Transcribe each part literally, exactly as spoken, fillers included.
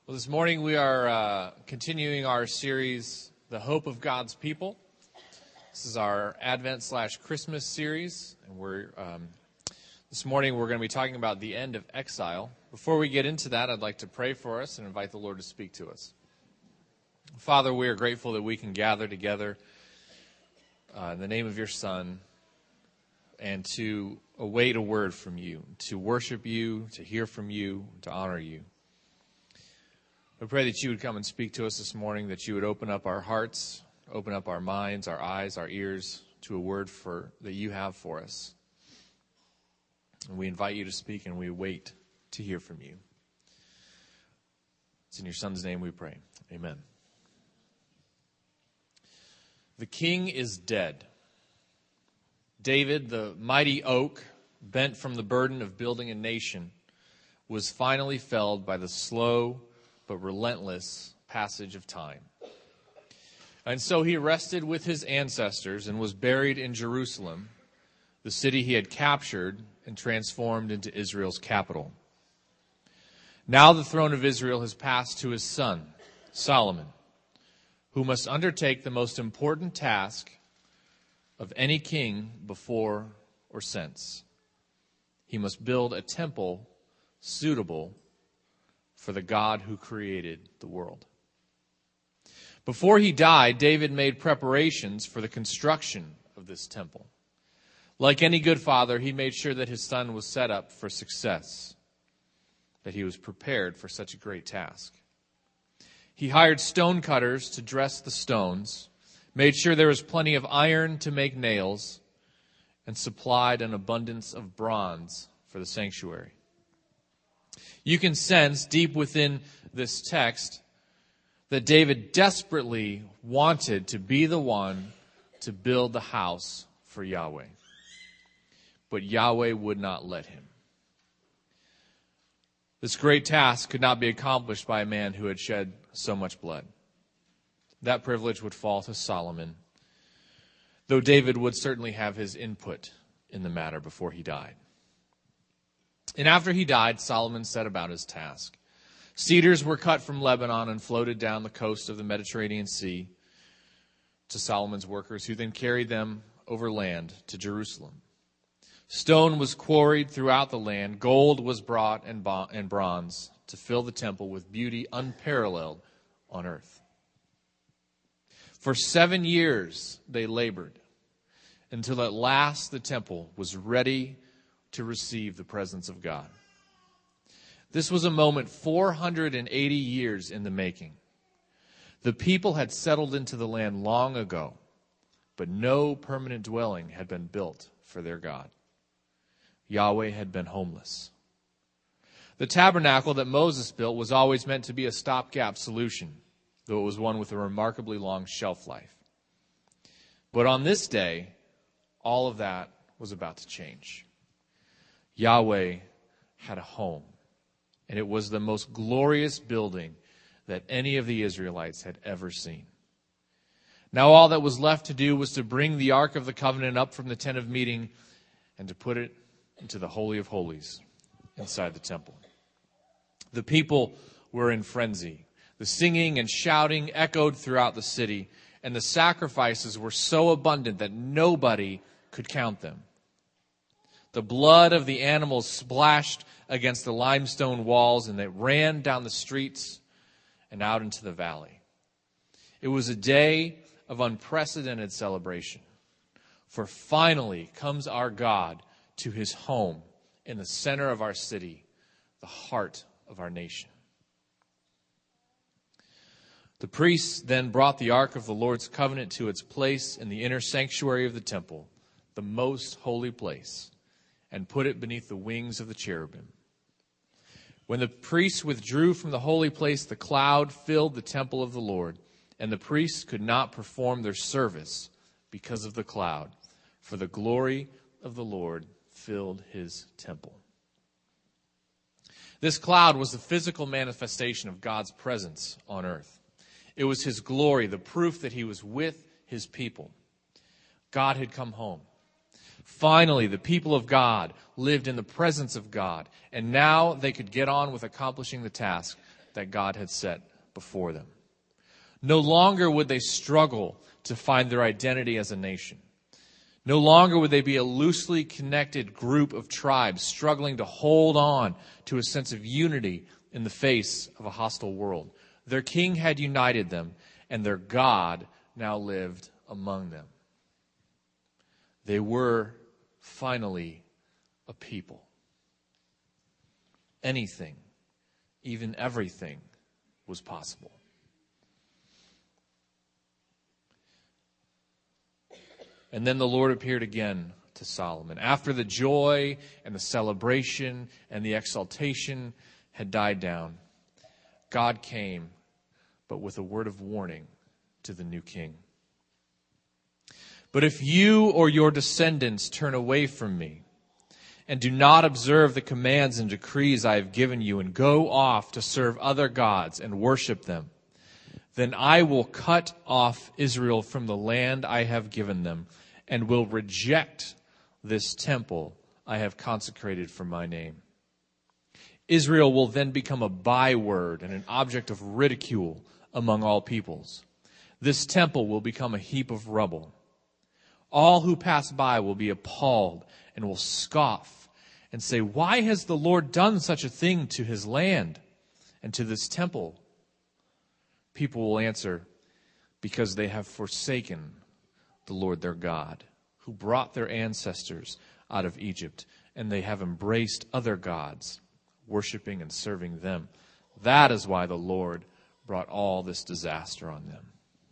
Well, this morning we are uh, continuing our series, The Hope of God's People. This is our Advent slash Christmas series, and we're um, this morning we're going to be talking about the end of exile. Before we get into that, I'd like to pray for us and invite the Lord to speak to us. Father, we are grateful that we can gather together uh, in the name of your Son and to await a word from you, to worship you, to hear from you, to honor you. We pray that you would come and speak to us this morning, that you would open up our hearts, open up our minds, our eyes, our ears to a word for that you have for us. And we invite you to speak, and we wait to hear from you. It's in your Son's name we pray. Amen. The king is dead. David, the mighty oak, bent from the burden of building a nation, was finally felled by the slow but relentless passage of time. And so he rested with his ancestors and was buried in Jerusalem, the city he had captured and transformed into Israel's capital. Now the throne of Israel has passed to his son, Solomon, who must undertake the most important task of any king before or since. He must build a temple suitable for the God who created the world. Before he died, David made preparations for the construction of this temple. Like any good father, he made sure that his son was set up for success, that he was prepared for such a great task. He hired stone cutters to dress the stones, made sure there was plenty of iron to make nails, and supplied an abundance of bronze for the sanctuary. You can sense deep within this text that David desperately wanted to be the one to build the house for Yahweh. But Yahweh would not let him. This great task could not be accomplished by a man who had shed so much blood. That privilege would fall to Solomon, though David would certainly have his input in the matter before he died. And after he died, Solomon set about his task. Cedars were cut from Lebanon and floated down the coast of the Mediterranean Sea to Solomon's workers, who then carried them over land to Jerusalem. Stone was quarried throughout the land. Gold was brought and, bo- and bronze to fill the temple with beauty unparalleled on earth. For seven years they labored, until at last the temple was ready to receive the presence of God. This was a moment four hundred eighty years in the making. The people had settled into the land long ago, but no permanent dwelling had been built for their God. Yahweh had been homeless. The tabernacle that Moses built was always meant to be a stopgap solution, though it was one with a remarkably long shelf life. But on this day, all of that was about to change. Yahweh had a home, and it was the most glorious building that any of the Israelites had ever seen. Now all that was left to do was to bring the Ark of the Covenant up from the tent of meeting and to put it into the Holy of Holies inside the temple. The people were in frenzy. The singing and shouting echoed throughout the city, and the sacrifices were so abundant that nobody could count them. The blood of the animals splashed against the limestone walls, and they ran down the streets and out into the valley. It was a day of unprecedented celebration, for finally comes our God to his home in the center of our city, the heart of our nation. The priests then brought the Ark of the Lord's covenant to its place in the inner sanctuary of the temple, the most holy place, and put it beneath the wings of the cherubim. When the priests withdrew from the holy place, the cloud filled the temple of the Lord, and the priests could not perform their service because of the cloud, for the glory of the Lord filled his temple. This cloud was the physical manifestation of God's presence on earth. It was his glory, the proof that he was with his people. God had come home. Finally, the people of God lived in the presence of God, and now they could get on with accomplishing the task that God had set before them. No longer would they struggle to find their identity as a nation. No longer would they be a loosely connected group of tribes struggling to hold on to a sense of unity in the face of a hostile world. Their king had united them, and their God now lived among them. They were finally a people. Anything, even everything, was possible. And then the Lord appeared again to Solomon. After the joy and the celebration and the exaltation had died down, God came, but with a word of warning to the new king. But if you or your descendants turn away from me and do not observe the commands and decrees I have given you and go off to serve other gods and worship them, then I will cut off Israel from the land I have given them and will reject this temple I have consecrated for my name. Israel will then become a byword and an object of ridicule among all peoples. This temple will become a heap of rubble. All who pass by will be appalled and will scoff and say, "Why has the Lord done such a thing to his land and to this temple?" People will answer, "Because they have forsaken the Lord their God, who brought their ancestors out of Egypt, and they have embraced other gods, worshiping and serving them. That is why the Lord brought all this disaster on them."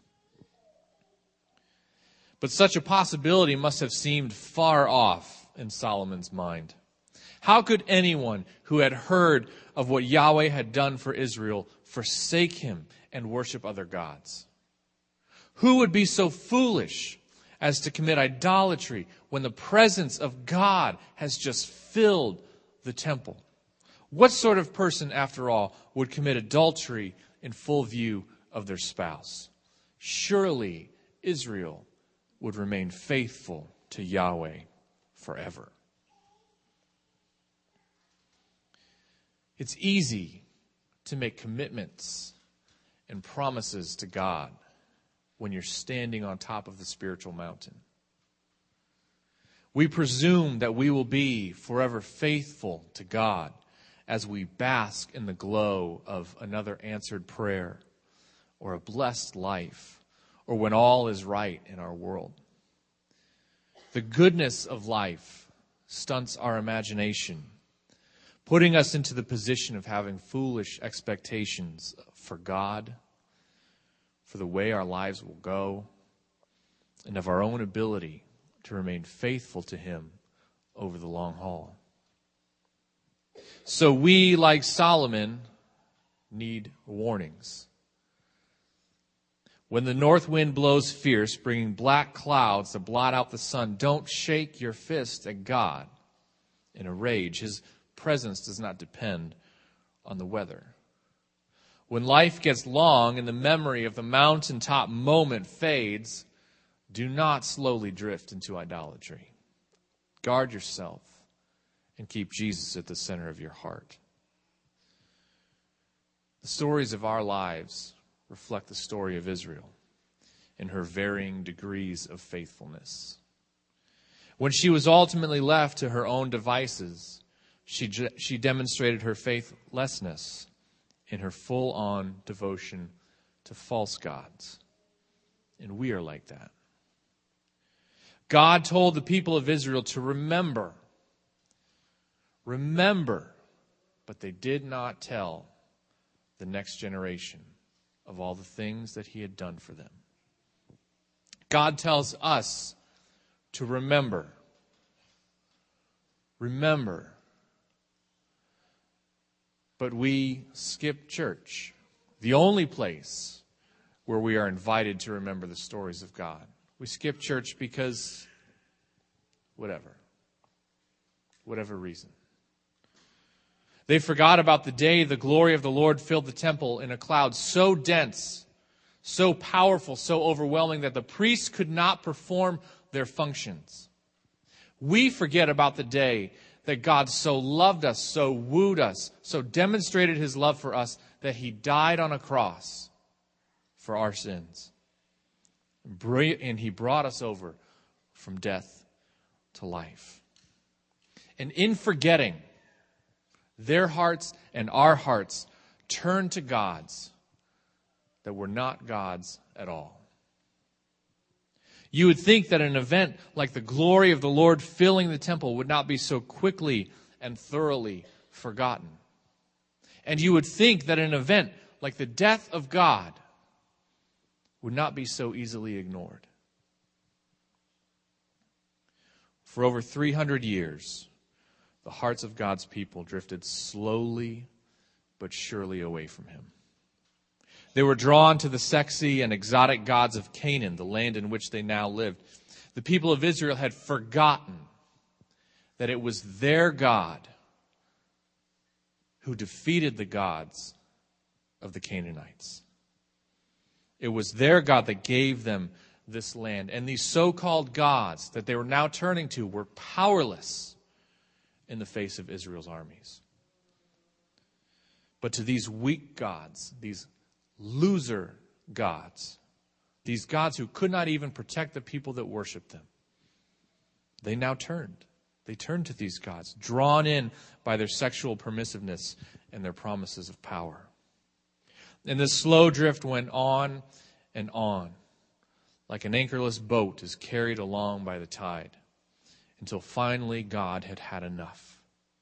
But such a possibility must have seemed far off in Solomon's mind. How could anyone who had heard of what Yahweh had done for Israel forsake him and worship other gods? Who would be so foolish as to commit idolatry when the presence of God has just filled the temple? What sort of person, after all, would commit adultery in full view of their spouse? Surely Israel would remain faithful to Yahweh forever. It's easy to make commitments and promises to God when you're standing on top of the spiritual mountain. We presume that we will be forever faithful to God as we bask in the glow of another answered prayer or a blessed life, or when all is right in our world. The goodness of life stunts our imagination, putting us into the position of having foolish expectations for God, for the way our lives will go, and of our own ability to remain faithful to Him over the long haul. So we, like Solomon, need warnings. When the north wind blows fierce, bringing black clouds to blot out the sun, don't shake your fist at God in a rage. His presence does not depend on the weather. When life gets long and the memory of the mountaintop moment fades, do not slowly drift into idolatry. Guard yourself and keep Jesus at the center of your heart. The stories of our lives reflect the story of Israel in her varying degrees of faithfulness. When she was ultimately left to her own devices, she, she demonstrated her faithlessness in her full-on devotion to false gods. And we are like that. God told the people of Israel to remember. Remember, but they did not tell the next generation of all the things that He had done for them. God tells us to remember. Remember. But we skip church, the only place where we are invited to remember the stories of God. We skip church because whatever. Whatever reason. They forgot about the day the glory of the Lord filled the temple in a cloud so dense, so powerful, so overwhelming that the priests could not perform their functions. We forget about the day that God so loved us, so wooed us, so demonstrated His love for us that he died on a cross for our sins. And he brought us over from death to life. And in forgetting, their hearts and our hearts turned to gods that were not gods at all. You would think that an event like the glory of the Lord filling the temple would not be so quickly and thoroughly forgotten. And you would think that an event like the death of God would not be so easily ignored. For over three hundred years, the hearts of God's people drifted slowly but surely away from him. They were drawn to the sexy and exotic gods of Canaan, the land in which they now lived. The people of Israel had forgotten that it was their God who defeated the gods of the Canaanites. It was their God that gave them this land. And these so-called gods that they were now turning to were powerless in the face of Israel's armies. But to these weak gods, these loser gods, these gods who could not even protect the people that worshiped them, they now turned. They turned to these gods, drawn in by their sexual permissiveness and their promises of power. And this slow drift went on and on, like an anchorless boat is carried along by the tide, until finally God had had enough.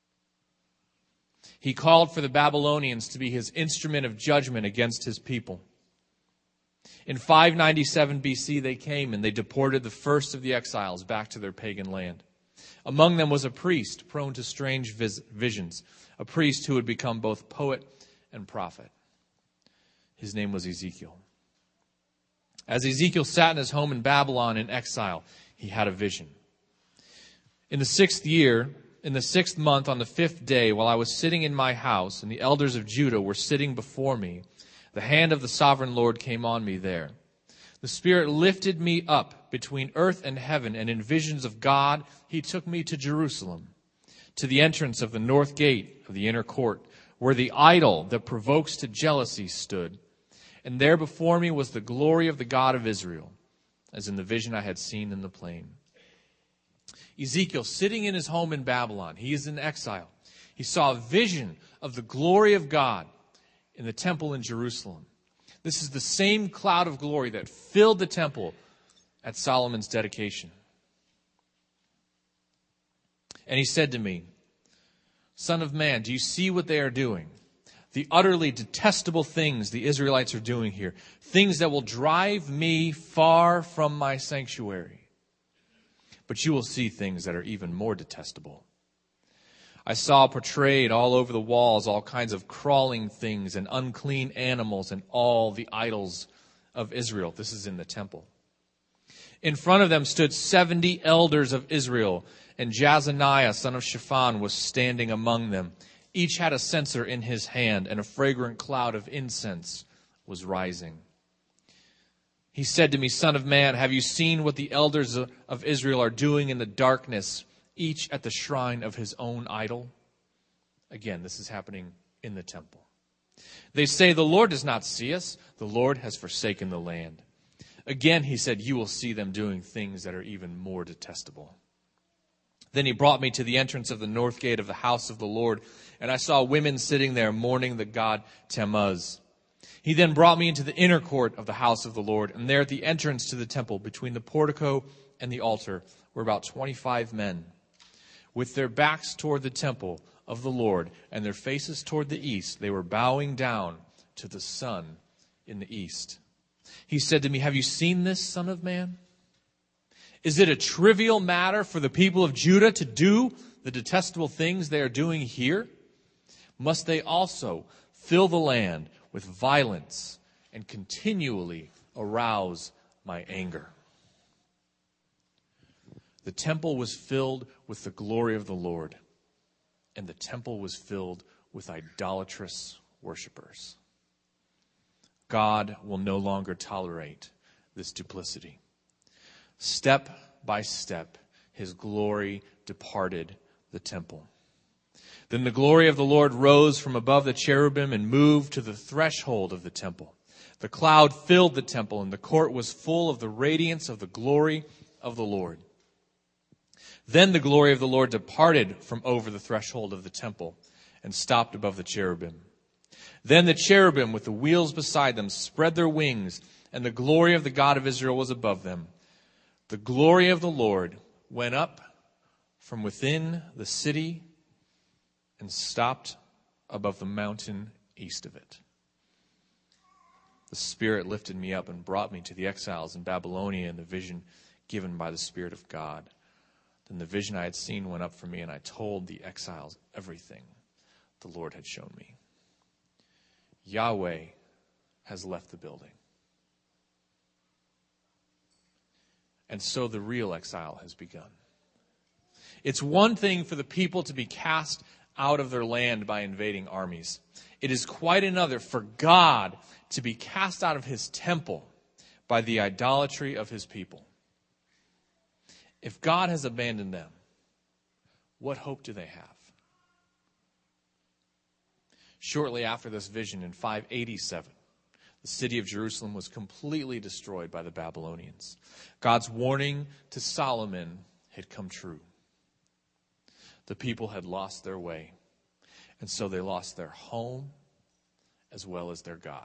He called for the Babylonians to be his instrument of judgment against his people. In five ninety-seven B C, they came and they deported the first of the exiles back to their pagan land. Among them was a priest prone to strange vis- visions, a priest who would become both poet and prophet. His name was Ezekiel. As Ezekiel sat in his home in Babylon in exile, he had a vision. In the sixth year, in the sixth month, on the fifth day, while I was sitting in my house, and the elders of Judah were sitting before me, the hand of the sovereign Lord came on me there. The Spirit lifted me up between earth and heaven, and in visions of God, he took me to Jerusalem, to the entrance of the north gate of the inner court, where the idol that provokes to jealousy stood. And there before me was the glory of the God of Israel, as in the vision I had seen in the plain. Ezekiel, sitting in his home in Babylon, he is in exile. He saw a vision of the glory of God in the temple in Jerusalem. This is the same cloud of glory that filled the temple at Solomon's dedication. And he said to me, "Son of man, do you see what they are doing? The utterly detestable things the Israelites are doing here. Things that will drive me far from my sanctuary. But you will see things that are even more detestable. I saw portrayed all over the walls all kinds of crawling things and unclean animals and all the idols of Israel." This is in the temple. "In front of them stood seventy elders of Israel, and Jazaniah, son of Shaphan, was standing among them. Each had a censer in his hand, and a fragrant cloud of incense was rising. He said to me, 'Son of man, have you seen what the elders of Israel are doing in the darkness, each at the shrine of his own idol?'" Again, this is happening in the temple. "They say, 'The Lord does not see us. The Lord has forsaken the land.' Again, he said, 'You will see them doing things that are even more detestable.' Then he brought me to the entrance of the north gate of the house of the Lord, and I saw women sitting there mourning the god Tammuz. He then brought me into the inner court of the house of the Lord, and there at the entrance to the temple, between the portico and the altar, were about twenty-five men. With their backs toward the temple of the Lord and their faces toward the east, they were bowing down to the sun in the east. He said to me, 'Have you seen this, son of man? Is it a trivial matter for the people of Judah to do the detestable things they are doing here? Must they also fill the land with violence and continually arouse my anger?'" The temple was filled with the glory of the Lord, and the temple was filled with idolatrous worshipers. God will no longer tolerate this duplicity. Step by step, his glory departed the temple. Then the glory of the Lord rose from above the cherubim and moved to the threshold of the temple. The cloud filled the temple, and the court was full of the radiance of the glory of the Lord. Then the glory of the Lord departed from over the threshold of the temple and stopped above the cherubim. Then the cherubim with the wheels beside them spread their wings, and the glory of the God of Israel was above them. The glory of the Lord went up from within the city and stopped above the mountain east of it. The Spirit lifted me up and brought me to the exiles in Babylonia in the vision given by the Spirit of God. Then the vision I had seen went up for me, and I told the exiles everything the Lord had shown me. Yahweh has left the building. And so the real exile has begun. It's one thing for the people to be cast out of their land by invading armies. It is quite another for God to be cast out of his temple by the idolatry of his people. If God has abandoned them, what hope do they have? Shortly after this vision in five eighty-seven, the city of Jerusalem was completely destroyed by the Babylonians. God's warning to Solomon had come true. The people had lost their way, and so they lost their home as well as their God.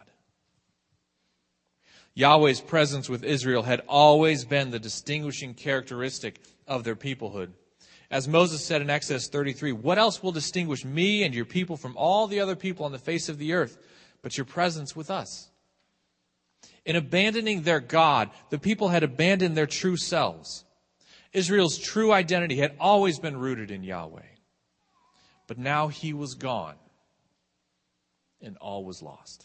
Yahweh's presence with Israel had always been the distinguishing characteristic of their peoplehood. As Moses said in Exodus thirty-three, "What else will distinguish me and your people from all the other people on the face of the earth but your presence with us?" In abandoning their God, the people had abandoned their true selves. Israel's true identity had always been rooted in Yahweh. But now he was gone, and all was lost.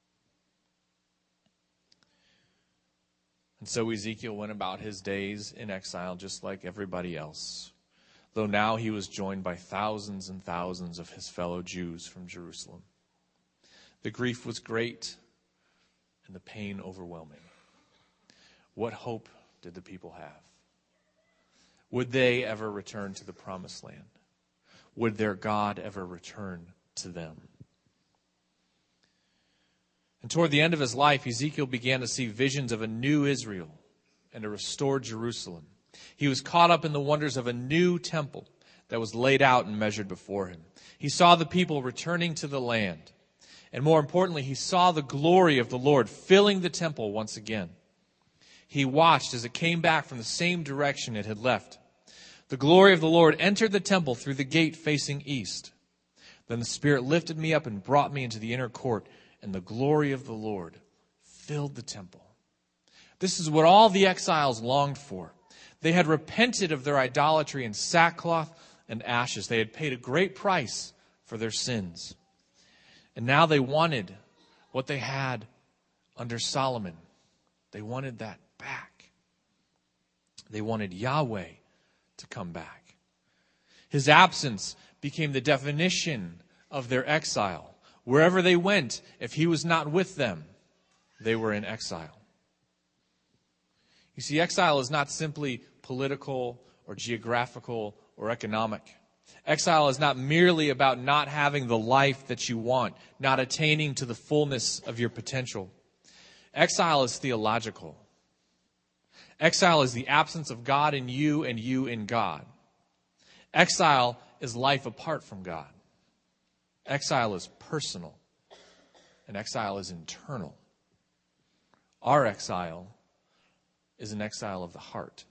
And so Ezekiel went about his days in exile just like everybody else, though now he was joined by thousands and thousands of his fellow Jews from Jerusalem. The grief was great and the pain overwhelming. What hope did the people have? Would they ever return to the promised land? Would their God ever return to them? And toward the end of his life, Ezekiel began to see visions of a new Israel and a restored Jerusalem. He was caught up in the wonders of a new temple that was laid out and measured before him. He saw the people returning to the land. And more importantly, he saw the glory of the Lord filling the temple once again. He watched as it came back from the same direction it had left. The glory of the Lord entered the temple through the gate facing east. Then the Spirit lifted me up and brought me into the inner court, and the glory of the Lord filled the temple. This is what all the exiles longed for. They had repented of their idolatry in sackcloth and ashes. They had paid a great price for their sins. And now they wanted what they had under Solomon. They wanted that back. They wanted Yahweh to come back. His absence became the definition of their exile. Wherever they went, if he was not with them, they were in exile. You see, exile is not simply political or geographical or economic. Exile is not merely about not having the life that you want, not attaining to the fullness of your potential. Exile is theological. Exile is the absence of God in you and you in God. Exile is life apart from God. Exile is personal, and exile is internal. Our exile is an exile of the heart.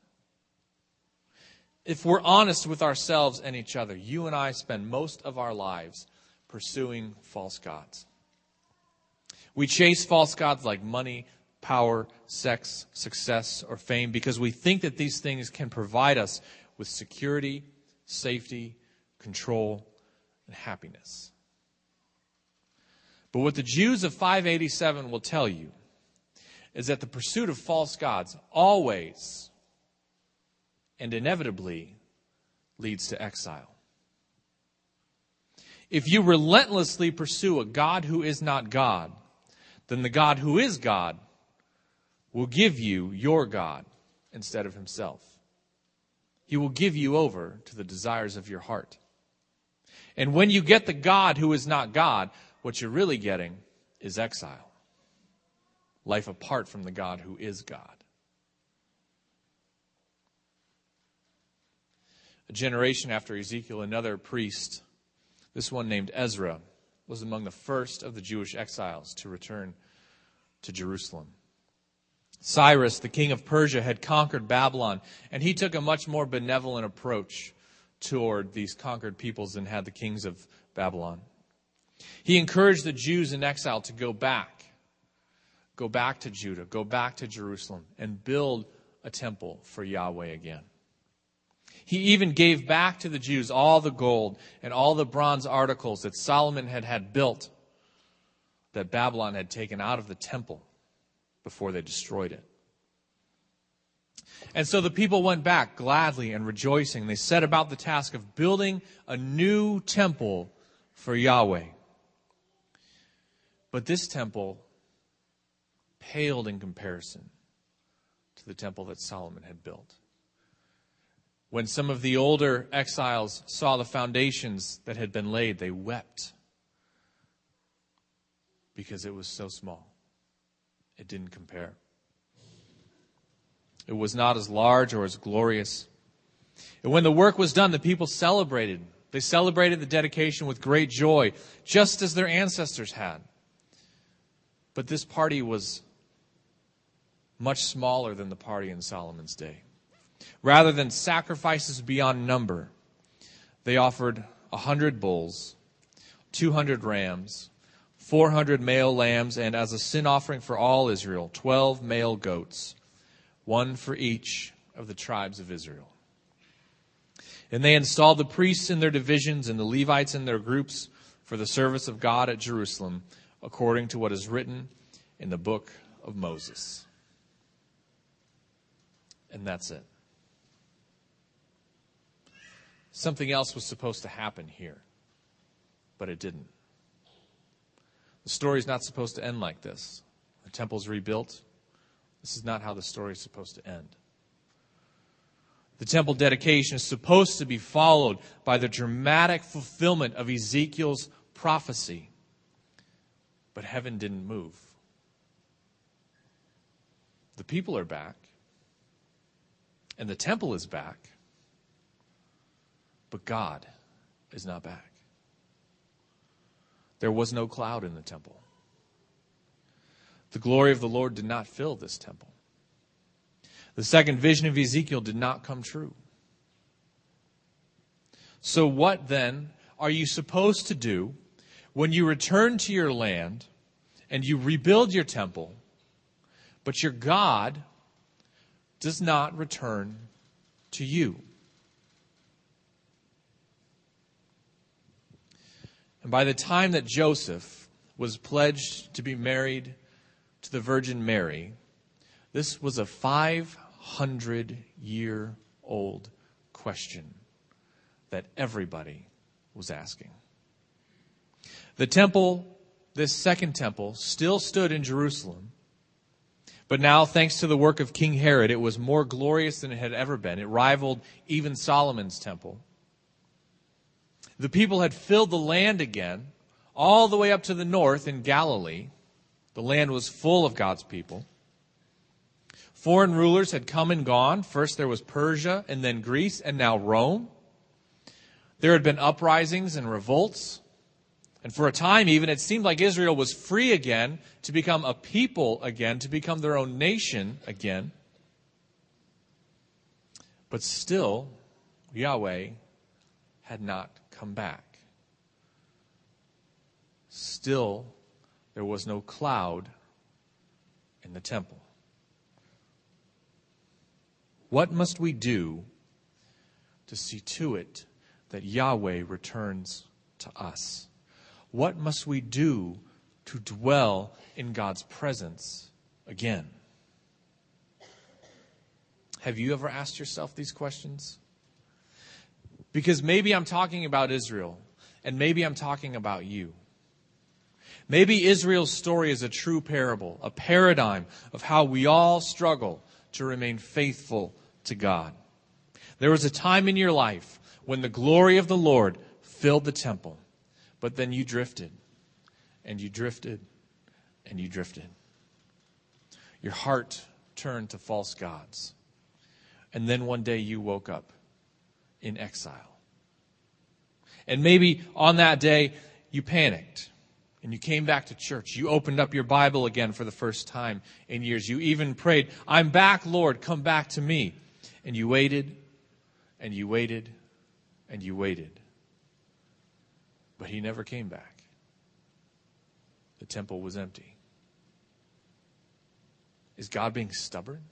If we're honest with ourselves and each other, you and I spend most of our lives pursuing false gods. We chase false gods like money, power, sex, success, or fame because we think that these things can provide us with security, safety, control, and happiness. But what the Jews of five eighty-seven will tell you is that the pursuit of false gods always and inevitably leads to exile. If you relentlessly pursue a God who is not God, then the God who is God will give you your God instead of himself. He will give you over to the desires of your heart. And when you get the God who is not God, what you're really getting is exile. Life apart from the God who is God. A generation after Ezekiel, another priest, this one named Ezra, was among the first of the Jewish exiles to return to Jerusalem. Cyrus, the king of Persia, had conquered Babylon, and he took a much more benevolent approach toward these conquered peoples than had the kings of Babylon. He encouraged the Jews in exile to go back, go back to Judah, go back to Jerusalem, and build a temple for Yahweh again. He even gave back to the Jews all the gold and all the bronze articles that Solomon had had built that Babylon had taken out of the temple before they destroyed it. And so the people went back gladly and rejoicing. They set about the task of building a new temple for Yahweh. But this temple paled in comparison to the temple that Solomon had built. When some of the older exiles saw the foundations that had been laid, they wept because it was so small. It didn't compare. It was not as large or as glorious. And when the work was done, the people celebrated. They celebrated the dedication with great joy, just as their ancestors had. But this party was much smaller than the party in Solomon's day. Rather than sacrifices beyond number, they offered a hundred bulls, two hundred rams, four hundred male lambs, and as a sin offering for all Israel, twelve male goats, one for each of the tribes of Israel. And they installed the priests in their divisions and the Levites in their groups for the service of God at Jerusalem, according to what is written in the book of Moses. And that's it. Something else was supposed to happen here, but it didn't. The story's not supposed to end like this. The temple's rebuilt. This is not how the story is supposed to end. The temple dedication is supposed to be followed by the dramatic fulfillment of Ezekiel's prophecy. But heaven didn't move. The people are back. And the temple is back. But God is not back. There was no cloud in the temple. The glory of the Lord did not fill this temple. The second vision of Ezekiel did not come true. So what then are you supposed to do when you return to your land and you rebuild your temple, but your God does not return to you? And by the time that Joseph was pledged to be married to the Virgin Mary, this was a five hundred year old question that everybody was asking. The temple, this second temple, still stood in Jerusalem. But now, thanks to the work of King Herod, it was more glorious than it had ever been. It rivaled even Solomon's temple. The people had filled the land again, all the way up to the north in Galilee. The land was full of God's people. Foreign rulers had come and gone. First there was Persia, and then Greece, and now Rome. There had been uprisings and revolts. And for a time even, it seemed like Israel was free again to become a people again, to become their own nation again. But still, Yahweh had not come back. Still, there was no cloud in the temple. What must we do to see to it that Yahweh returns to us? What must we do to dwell in God's presence again? Have you ever asked yourself these questions? Because maybe I'm talking about Israel, and maybe I'm talking about you. Maybe Israel's story is a true parable, a paradigm of how we all struggle to remain faithful to God. There was a time in your life when the glory of the Lord filled the temple. But then you drifted, and you drifted, and you drifted. Your heart turned to false gods. And then one day you woke up in exile. And maybe on that day you panicked and you came back to church. You opened up your Bible again for the first time in years. You even prayed, "I'm back, Lord, come back to me." And you waited, and you waited, and you waited. But he never came back. The temple was empty. Is God being stubborn?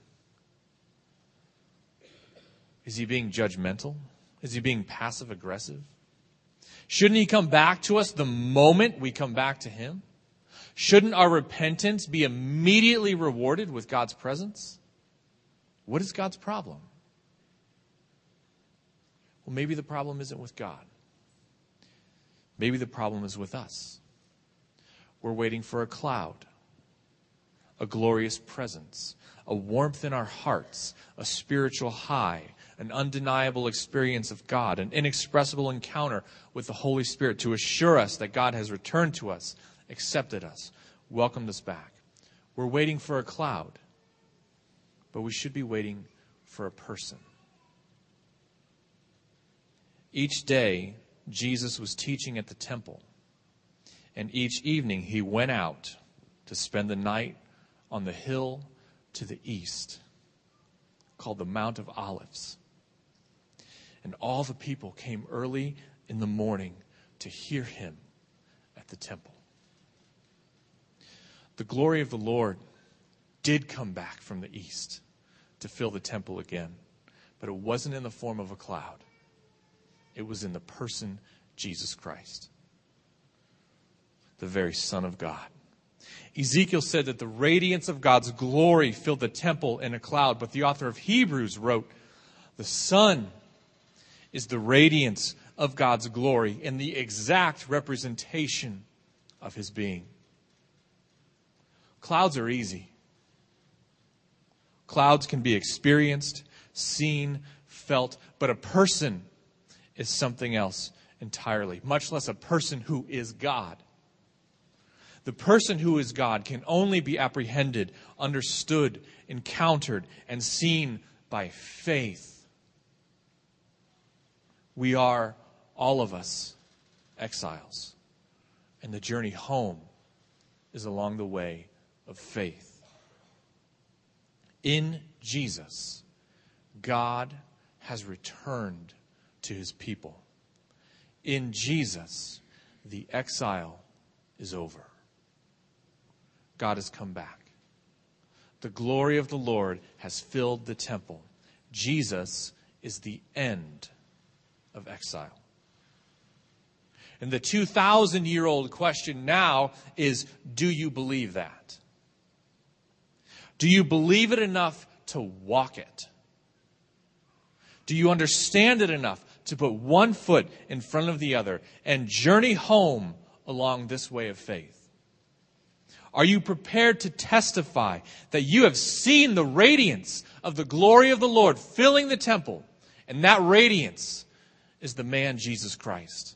Is he being judgmental? Is he being passive aggressive? Shouldn't he come back to us the moment we come back to him? Shouldn't our repentance be immediately rewarded with God's presence? What is God's problem? Well, maybe the problem isn't with God. Maybe the problem is with us. We're waiting for a cloud, a glorious presence, a warmth in our hearts, a spiritual high, an undeniable experience of God, an inexpressible encounter with the Holy Spirit to assure us that God has returned to us, accepted us, welcomed us back. We're waiting for a cloud, but we should be waiting for a person. Each day, Jesus was teaching at the temple, and each evening he went out to spend the night on the hill to the east, called the Mount of Olives. And all the people came early in the morning to hear him at the temple. The glory of the Lord did come back from the east to fill the temple again, but it wasn't in the form of a cloud. It was in the person Jesus Christ, the very Son of God. Ezekiel said that the radiance of God's glory filled the temple in a cloud, but the author of Hebrews wrote, the Son is the radiance of God's glory and the exact representation of his being. Clouds are easy. Clouds can be experienced, seen, felt, but a person is something else entirely, much less a person who is God. The person who is God can only be apprehended, understood, encountered, and seen by faith. We are, all of us, exiles. And the journey home is along the way of faith. In Jesus, God has returned to his people. In Jesus, the exile is over. God has come back. The glory of the Lord has filled the temple. Jesus is the end of exile. And the two thousand year old question now is, do you believe that? Do you believe it enough to walk it? Do you understand it enough to put one foot in front of the other and journey home along this way of faith? Are you prepared to testify that you have seen the radiance of the glory of the Lord filling the temple, and that radiance is the man Jesus Christ?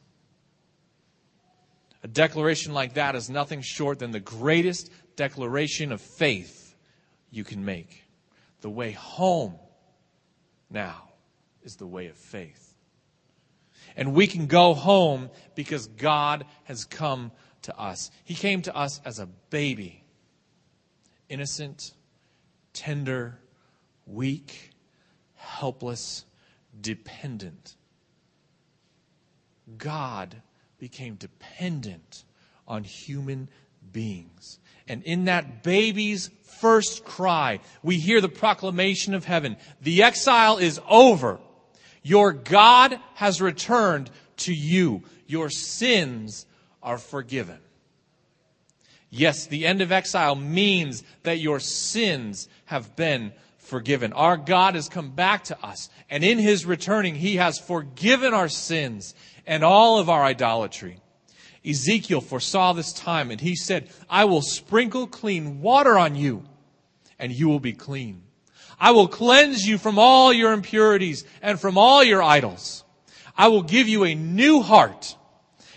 A declaration like that is nothing short than the greatest declaration of faith you can make. The way home now is the way of faith. And we can go home because God has come to us. He came to us as a baby, innocent, tender, weak, helpless, dependent. God became dependent on human beings. And in that baby's first cry, we hear the proclamation of heaven. The exile is over. Your God has returned to you. Your sins are forgiven. Yes, the end of exile means that your sins have been forgiven. Our God has come back to us, and in his returning, he has forgiven our sins and all of our idolatry. Ezekiel foresaw this time, and he said, I will sprinkle clean water on you, and you will be clean. I will cleanse you from all your impurities and from all your idols. I will give you a new heart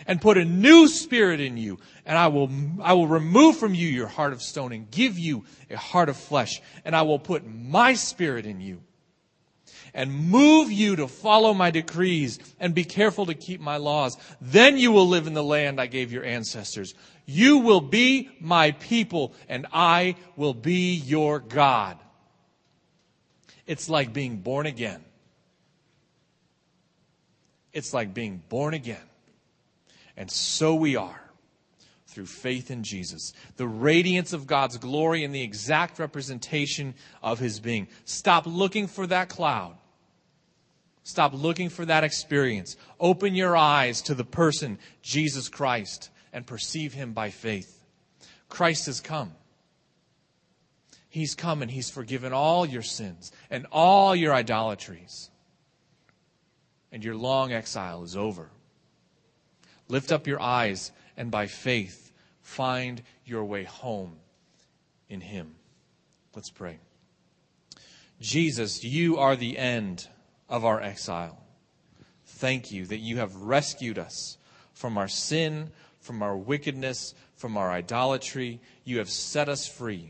and put a new spirit in you. And I will, I will remove from you your heart of stone and give you a heart of flesh. And I will put my spirit in you and move you to follow my decrees and be careful to keep my laws. Then you will live in the land I gave your ancestors. You will be my people and I will be your God. It's like being born again. It's like being born again. And so we are through faith in Jesus. The radiance of God's glory and the exact representation of his being. Stop looking for that cloud. Stop looking for that experience. Open your eyes to the person, Jesus Christ, and perceive him by faith. Christ has come. He's come and he's forgiven all your sins and all your idolatries. And your long exile is over. Lift up your eyes and by faith find your way home in him. Let's pray. Jesus, you are the end of our exile. Thank you that you have rescued us from our sin, from our wickedness, from our idolatry. You have set us free.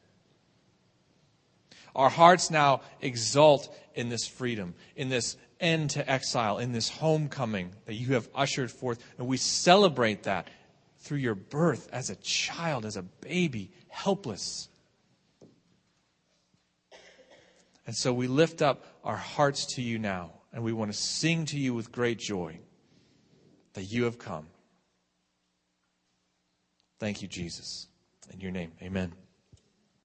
Our hearts now exult in this freedom, in this end to exile, in this homecoming that you have ushered forth. And we celebrate that through your birth as a child, as a baby, helpless. And so we lift up our hearts to you now, and we want to sing to you with great joy that you have come. Thank you, Jesus. In your name, amen.